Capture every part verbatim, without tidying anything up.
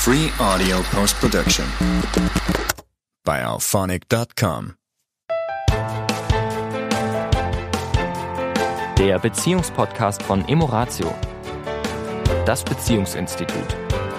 Free Audio Post-Production by alphonic dot com. Der Beziehungspodcast von Emoratio, das Beziehungsinstitut.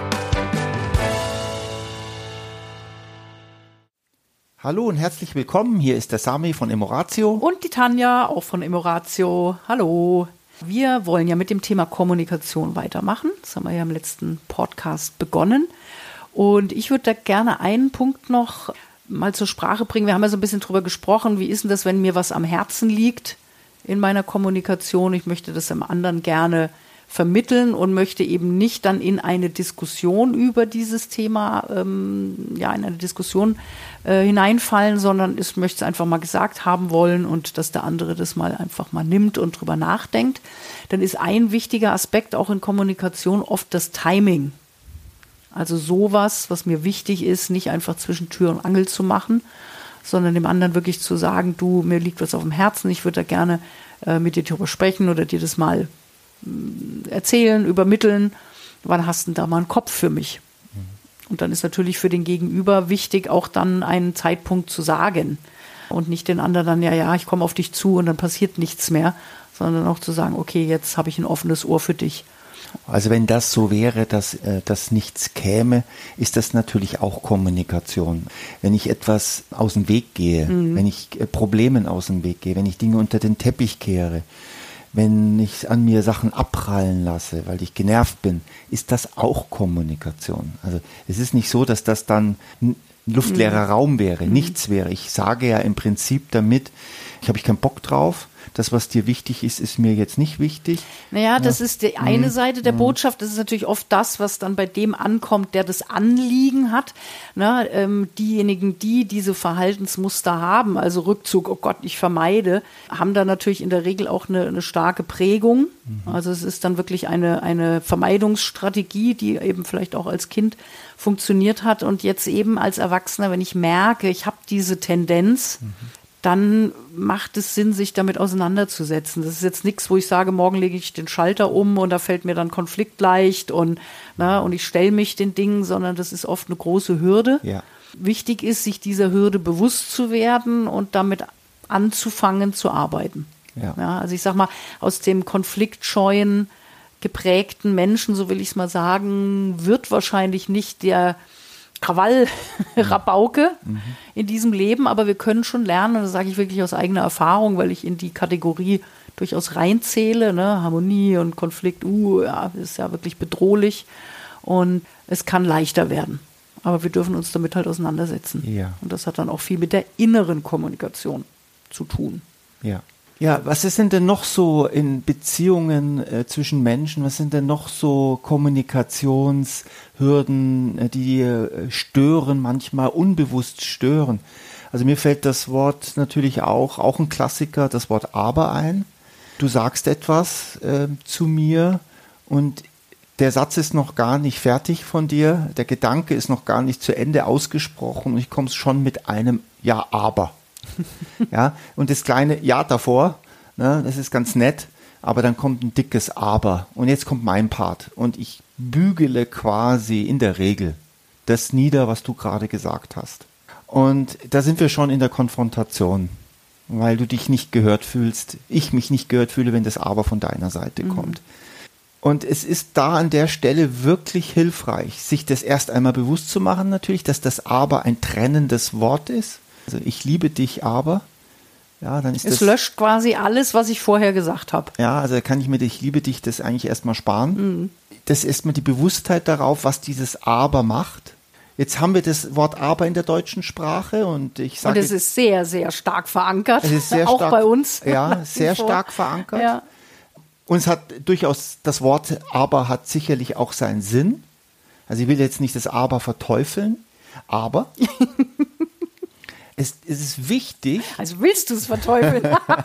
Hallo und herzlich willkommen, hier ist der Sami von Emoratio. Und die Tanja, auch von Emoratio. Hallo. Wir wollen ja mit dem Thema Kommunikation weitermachen. Das haben wir ja im letzten Podcast begonnen. Und ich würde da gerne einen Punkt noch mal zur Sprache bringen. Wir haben ja so ein bisschen drüber gesprochen, wie ist denn das, wenn mir was am Herzen liegt in meiner Kommunikation. Ich möchte das dem anderen gerne vermitteln und möchte eben nicht dann in eine Diskussion über dieses Thema, ähm, ja, in eine Diskussion äh, hineinfallen, sondern ich möchte es einfach mal gesagt haben wollen und dass der andere das mal einfach mal nimmt und drüber nachdenkt. Dann ist ein wichtiger Aspekt auch in Kommunikation oft das Timing. Also sowas, was mir wichtig ist, nicht einfach zwischen Tür und Angel zu machen, sondern dem anderen wirklich zu sagen, du, mir liegt was auf dem Herzen, ich würde da gerne äh, mit dir darüber sprechen oder dir das mal erzählen, übermitteln, wann hast du denn da mal einen Kopf für mich? Und dann ist natürlich für den Gegenüber wichtig, auch dann einen Zeitpunkt zu sagen und nicht den anderen dann, ja, ja, ich komme auf dich zu und dann passiert nichts mehr, sondern auch zu sagen, okay, jetzt habe ich ein offenes Ohr für dich. Also wenn das so wäre, dass, äh, dass nichts käme, ist das natürlich auch Kommunikation. Wenn ich etwas aus dem Weg gehe, mhm. wenn ich äh, Problemen aus dem Weg gehe, wenn ich Dinge unter den Teppich kehre, wenn ich an mir Sachen abprallen lasse, weil ich genervt bin, ist das auch Kommunikation. Also es ist nicht so, dass das dann ein luftleerer mhm. Raum wäre, mhm. nichts wäre. Ich sage ja im Prinzip damit, ich habe ich keinen Bock drauf, das, was dir wichtig ist, ist mir jetzt nicht wichtig. Naja, das ja. ist die eine Seite der Botschaft. Das ist natürlich oft das, was dann bei dem ankommt, der das Anliegen hat. Na, ähm, diejenigen, die diese Verhaltensmuster haben, also Rückzug, oh Gott, ich vermeide, haben da natürlich in der Regel auch eine, eine starke Prägung. Mhm. Also es ist dann wirklich eine, eine Vermeidungsstrategie, die eben vielleicht auch als Kind funktioniert hat. Und jetzt eben als Erwachsener, wenn ich merke, ich habe diese Tendenz, mhm. dann macht es Sinn, sich damit auseinanderzusetzen. Das ist jetzt nichts, wo ich sage, morgen lege ich den Schalter um und da fällt mir dann Konflikt leicht und, na, und ich stelle mich den Dingen, sondern das ist oft eine große Hürde. Ja. Wichtig ist, sich dieser Hürde bewusst zu werden und damit anzufangen zu arbeiten. Ja. Ja, also ich sag mal, aus dem konfliktscheuen, geprägten Menschen, so will ich es mal sagen, wird wahrscheinlich nicht der Krawall-Rabauke mhm. in diesem Leben, aber wir können schon lernen, und das sage ich wirklich aus eigener Erfahrung, weil ich in die Kategorie durchaus reinzähle, ne? Harmonie und Konflikt, uh, ja, ist ja wirklich bedrohlich und es kann leichter werden, aber wir dürfen uns damit halt auseinandersetzen. Ja. Und das hat dann auch viel mit der inneren Kommunikation zu tun. Ja. Ja, was ist denn denn noch so in Beziehungen äh, zwischen Menschen, was sind denn noch so Kommunikationshürden, äh, die äh, stören, manchmal unbewusst stören? Also mir fällt das Wort natürlich auch, auch ein Klassiker, das Wort aber ein. Du sagst etwas äh, zu mir und der Satz ist noch gar nicht fertig von dir, der Gedanke ist noch gar nicht zu Ende ausgesprochen und ich komme schon mit einem Ja, aber. Ja, und das kleine Ja davor, ne, das ist ganz nett, aber dann kommt ein dickes Aber und jetzt kommt mein Part und ich bügele quasi in der Regel das nieder, was du gerade gesagt hast. Und da sind wir schon in der Konfrontation, weil du dich nicht gehört fühlst, ich mich nicht gehört fühle, wenn das Aber von deiner Seite mhm. kommt. Und es ist da an der Stelle wirklich hilfreich, sich das erst einmal bewusst zu machen natürlich, dass das Aber ein trennendes Wort ist. Also ich liebe dich, aber ja, dann ist es das, löscht quasi alles, was ich vorher gesagt habe. Ja, also kann ich mir ich liebe dich das eigentlich erstmal sparen. Mhm. Das ist erstmal die Bewusstheit darauf, was dieses Aber macht. Jetzt haben wir das Wort Aber in der deutschen Sprache und ich sage. Und es ist sehr, sehr stark verankert. Es ist sehr auch stark, bei uns. Ja, sehr stark verankert. Ja. Und es hat durchaus, das Wort Aber hat sicherlich auch seinen Sinn. Also ich will jetzt nicht das Aber verteufeln, aber Es, es ist wichtig. Also willst du es verteufeln?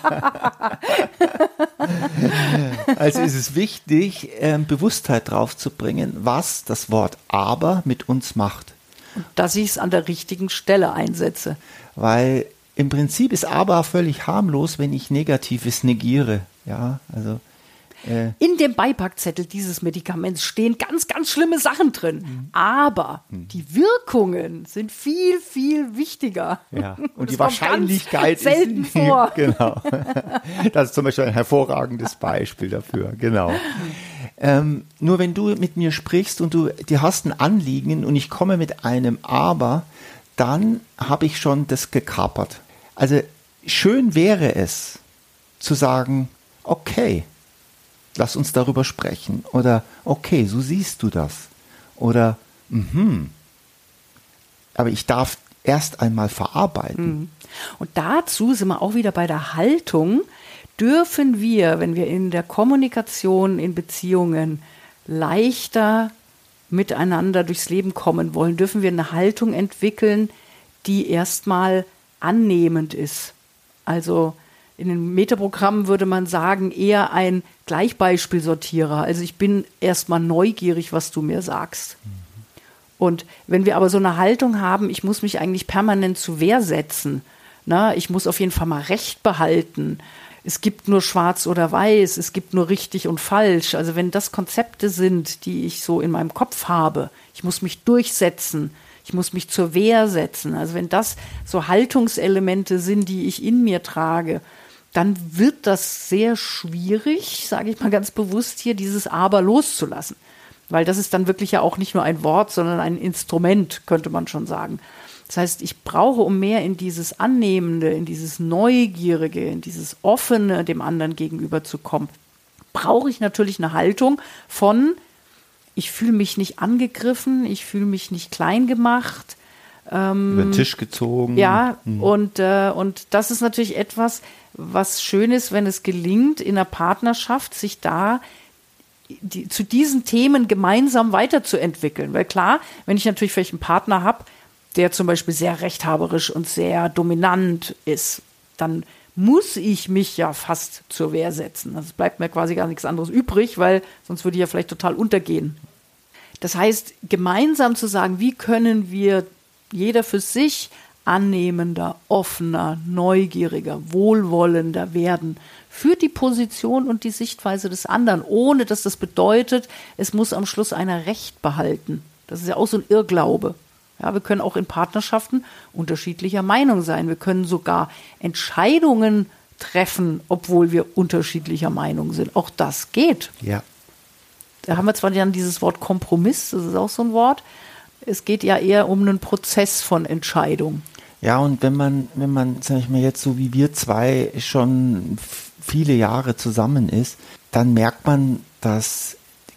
Also es ist wichtig, äh, Bewusstheit drauf zu bringen, was das Wort aber mit uns macht. Und dass ich es an der richtigen Stelle einsetze. Weil im Prinzip ist aber völlig harmlos, wenn ich Negatives negiere. Ja, also Äh. In dem Beipackzettel dieses Medikaments stehen ganz, ganz schlimme Sachen drin. Mhm. Aber mhm. die Wirkungen sind viel, viel wichtiger. Ja. Und, und die Wahrscheinlichkeit ist selten vor. Genau. Das ist zum Beispiel ein hervorragendes Beispiel dafür. Genau. Ähm, nur wenn du mit mir sprichst und du, du hast ein Anliegen und ich komme mit einem Aber, dann habe ich schon das gekapert. Also schön wäre es, zu sagen, okay, lass uns darüber sprechen. Oder okay, so siehst du das. Oder mhm. Aber ich darf erst einmal verarbeiten. Und dazu sind wir auch wieder bei der Haltung. Dürfen wir, wenn wir in der Kommunikation, in Beziehungen leichter miteinander durchs Leben kommen wollen, dürfen wir eine Haltung entwickeln, die erstmal annehmend ist. Also in den Metaprogrammen würde man sagen, eher ein Gleichbeispielsortierer. Also ich bin erstmal neugierig, was du mir sagst. Mhm. Und wenn wir aber so eine Haltung haben, ich muss mich eigentlich permanent zur Wehr setzen, na, ich muss auf jeden Fall mal Recht behalten, es gibt nur schwarz oder weiß, es gibt nur richtig und falsch. Also wenn das Konzepte sind, die ich so in meinem Kopf habe, ich muss mich durchsetzen, ich muss mich zur Wehr setzen. Also wenn das so Haltungselemente sind, die ich in mir trage, dann wird das sehr schwierig, sage ich mal ganz bewusst hier, dieses Aber loszulassen. Weil das ist dann wirklich ja auch nicht nur ein Wort, sondern ein Instrument, könnte man schon sagen. Das heißt, ich brauche, um mehr in dieses Annehmende, in dieses Neugierige, in dieses Offene dem anderen gegenüber zu kommen, brauche ich natürlich eine Haltung von, ich fühle mich nicht angegriffen, ich fühle mich nicht klein gemacht. Ähm, Über den Tisch gezogen. Ja, mhm. und, äh, und das ist natürlich etwas, was schön ist, wenn es gelingt, in einer Partnerschaft sich da die, zu diesen Themen gemeinsam weiterzuentwickeln. Weil klar, wenn ich natürlich vielleicht einen Partner habe, der zum Beispiel sehr rechthaberisch und sehr dominant ist, dann muss ich mich ja fast zur Wehr setzen. Also es bleibt mir quasi gar nichts anderes übrig, weil sonst würde ich ja vielleicht total untergehen. Das heißt, gemeinsam zu sagen, wie können wir jeder für sich annehmender, offener, neugieriger, wohlwollender werden für die Position und die Sichtweise des anderen, ohne dass das bedeutet, es muss am Schluss einer Recht behalten. Das ist ja auch so ein Irrglaube. Ja, wir können auch in Partnerschaften unterschiedlicher Meinung sein. Wir können sogar Entscheidungen treffen, obwohl wir unterschiedlicher Meinung sind. Auch das geht. Ja. Da haben wir zwar dann dieses Wort Kompromiss, das ist auch so ein Wort. Es geht ja eher um einen Prozess von Entscheidung. Ja, und wenn man, wenn man, sag ich mal, jetzt so wie wir zwei schon viele Jahre zusammen ist, dann merkt man, dass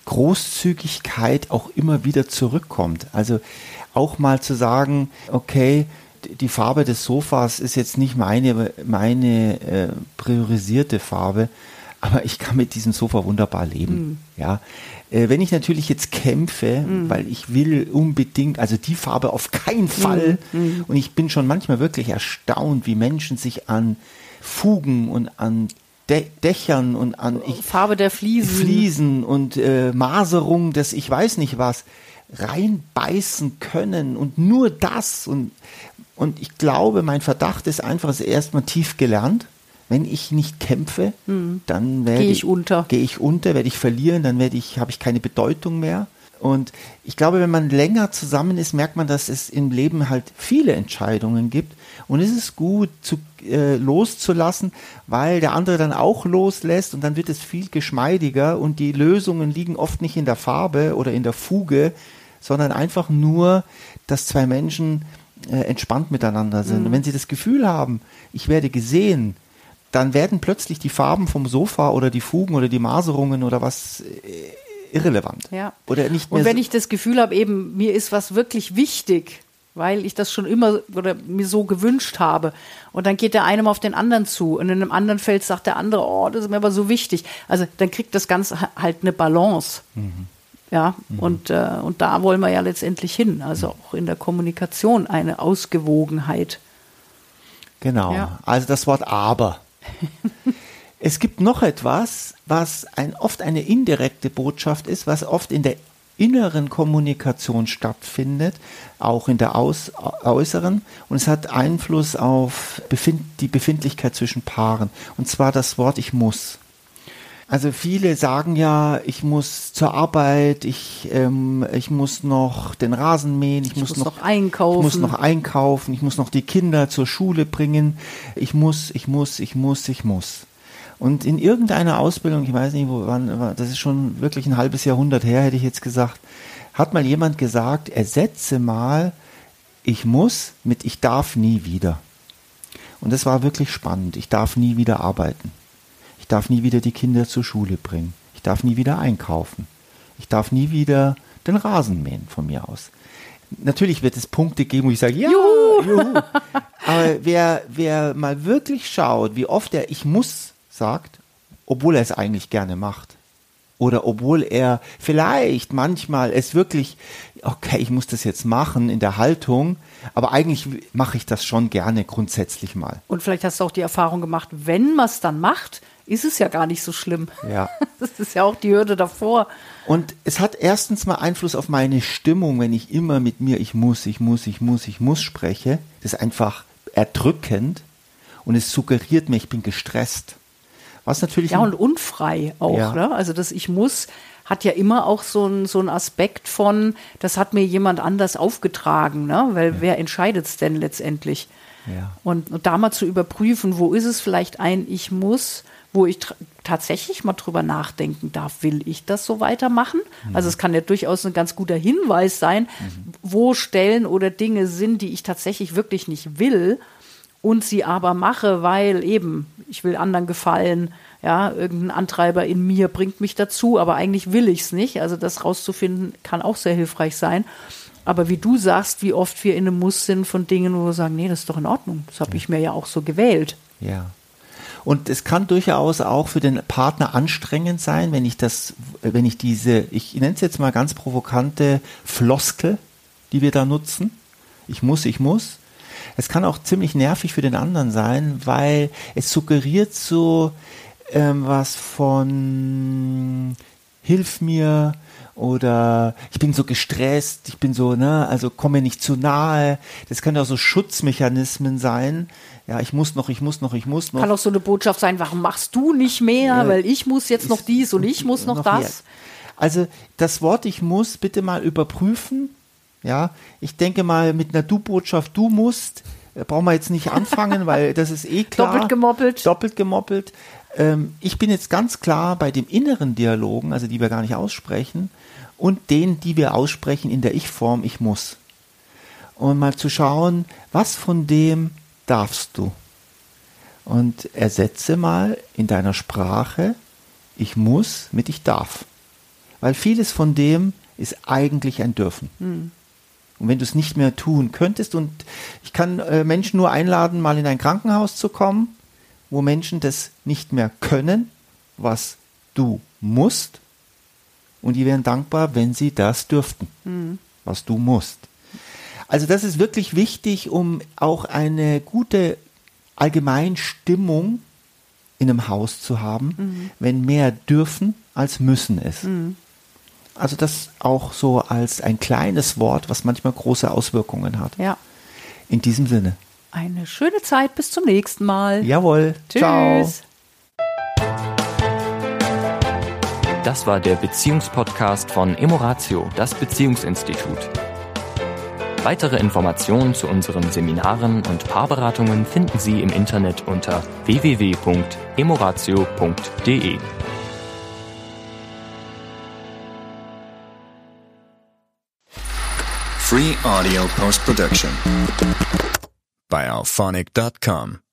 Großzügigkeit auch immer wieder zurückkommt. Also auch mal zu sagen, okay, die Farbe des Sofas ist jetzt nicht meine, meine äh, priorisierte Farbe, aber ich kann mit diesem Sofa wunderbar leben. Mm. Ja, äh, wenn ich natürlich jetzt kämpfe, mm. weil ich will unbedingt, also die Farbe auf keinen Fall, mm. Mm. und ich bin schon manchmal wirklich erstaunt, wie Menschen sich an Fugen und an Dä- Dächern und an ich, Farbe der Fliesen, Fliesen und äh, Maserung des ich weiß nicht was reinbeißen können und nur das und, und ich glaube, mein Verdacht ist einfach, es ist erstmal tief gelernt. Wenn ich nicht kämpfe, hm. dann werde Gehe ich unter. Gehe ich unter, werde ich verlieren, dann werde ich, habe ich keine Bedeutung mehr. Und ich glaube, wenn man länger zusammen ist, merkt man, dass es im Leben halt viele Entscheidungen gibt. Und es ist gut, zu, äh, loszulassen, weil der andere dann auch loslässt und dann wird es viel geschmeidiger und die Lösungen liegen oft nicht in der Farbe oder in der Fuge, sondern einfach nur, dass zwei Menschen äh, entspannt miteinander sind. Mhm. Und wenn sie das Gefühl haben, ich werde gesehen, dann werden plötzlich die Farben vom Sofa oder die Fugen oder die Maserungen oder was äh, irrelevant. Ja. Oder nicht mehr und wenn so ich das Gefühl habe, eben mir ist was wirklich wichtig, weil ich das schon immer oder mir so gewünscht habe. Und dann geht der eine auf den anderen zu und in einem anderen Feld sagt der andere, oh, das ist mir aber so wichtig. Also dann kriegt das Ganze halt eine Balance. Mhm. Ja, mhm. und, äh, und da wollen wir ja letztendlich hin. Also auch in der Kommunikation eine Ausgewogenheit. Genau, ja. Also das Wort aber. Es gibt noch etwas, was ein, oft eine indirekte Botschaft ist, was oft in der inneren Kommunikation stattfindet, auch in der Aus, äußeren. Und es hat Einfluss auf Befind, die Befindlichkeit zwischen Paaren. Und zwar das Wort ich muss. Also viele sagen ja, ich muss zur Arbeit, ich, ähm, ich muss noch den Rasen mähen, ich, ich muss, muss noch, noch einkaufen. Ich muss noch einkaufen, ich muss noch die Kinder zur Schule bringen. Ich muss, ich muss, ich muss, ich muss. Und in irgendeiner Ausbildung, ich weiß nicht, wo, wann, das ist schon wirklich ein halbes Jahrhundert her, hätte ich jetzt gesagt, hat mal jemand gesagt, ersetze mal ich muss mit ich darf nie wieder. Und das war wirklich spannend. Ich darf nie wieder arbeiten. Ich darf nie wieder die Kinder zur Schule bringen. Ich darf nie wieder einkaufen. Ich darf nie wieder den Rasen mähen von mir aus. Natürlich wird es Punkte geben, wo ich sage, ja, juhu. Juhu. Aber wer, wer mal wirklich schaut, wie oft er ich muss sagt, obwohl er es eigentlich gerne macht. Oder obwohl er vielleicht manchmal es wirklich, okay, ich muss das jetzt machen in der Haltung, aber eigentlich mache ich das schon gerne grundsätzlich mal. Und vielleicht hast du auch die Erfahrung gemacht, wenn man es dann macht, ist es ja gar nicht so schlimm. Ja. Das ist ja auch die Hürde davor. Und es hat erstens mal Einfluss auf meine Stimmung, wenn ich immer mit mir ich muss, ich muss, ich muss, ich muss spreche. Das ist einfach erdrückend und es suggeriert mir, ich bin gestresst. Was natürlich ja, und unfrei auch. Ja. Ne? Also das Ich muss hat ja immer auch so einen so einen Aspekt von, das hat mir jemand anders aufgetragen. Ne? Weil ja. wer entscheidet es denn letztendlich? Ja. Und, und da mal zu überprüfen, wo ist es vielleicht ein Ich muss, wo ich tr- tatsächlich mal drüber nachdenken darf, will ich das so weitermachen? Mhm. Also es kann ja durchaus ein ganz guter Hinweis sein, mhm. wo Stellen oder Dinge sind, die ich tatsächlich wirklich nicht will und sie aber mache, weil eben, ich will anderen gefallen, ja, irgendein Antreiber in mir bringt mich dazu, aber eigentlich will ich es nicht. Also das rauszufinden kann auch sehr hilfreich sein. Aber wie du sagst, wie oft wir in einem Muss sind von Dingen, wo wir sagen, nee, das ist doch in Ordnung. Das habe ich mir ja auch so gewählt. Ja. Und es kann durchaus auch für den Partner anstrengend sein, wenn ich das, wenn ich diese, ich nenne es jetzt mal ganz provokante Floskel, die wir da nutzen. Ich muss, ich muss. Es kann auch ziemlich nervig für den anderen sein, weil es suggeriert so ähm, was von hilf mir oder ich bin so gestresst, ich bin so, ne, also komm mir nicht zu nahe. Das können auch so Schutzmechanismen sein. Ja, ich muss noch, ich muss noch, ich muss noch. Kann auch so eine Botschaft sein, warum machst du nicht mehr, äh, weil ich muss jetzt noch dies und ich muss noch, noch das. Mehr. Also das Wort ich muss bitte mal überprüfen. Ja, ich denke mal mit einer Du-Botschaft, du musst, brauchen wir jetzt nicht anfangen, weil das ist eh klar. Doppelt gemoppelt. Doppelt gemoppelt. Ähm, ich bin jetzt ganz klar bei dem inneren Dialogen, also die wir gar nicht aussprechen, und denen, die wir aussprechen in der Ich-Form, ich muss. Und mal zu schauen, was von dem darfst du? Und ersetze mal in deiner Sprache ich muss mit ich darf. Weil vieles von dem ist eigentlich ein Dürfen. Hm. Und wenn du es nicht mehr tun könntest, und ich kann äh, Menschen nur einladen, mal in ein Krankenhaus zu kommen, wo Menschen das nicht mehr können, was du musst, und die wären dankbar, wenn sie das dürften, mhm. was du musst. Also das ist wirklich wichtig, um auch eine gute Allgemeinstimmung in einem Haus zu haben, mhm. wenn mehr dürfen als müssen ist. Mhm. Also das auch so als ein kleines Wort, was manchmal große Auswirkungen hat. Ja. In diesem Sinne. Eine schöne Zeit, bis zum nächsten Mal. Jawohl. Tschüss. Ciao. Das war der Beziehungspodcast von Emoratio, das Beziehungsinstitut. Weitere Informationen zu unseren Seminaren und Paarberatungen finden Sie im Internet unter w w w punkt emoratio punkt d e. Free audio post production by alphonic dot com.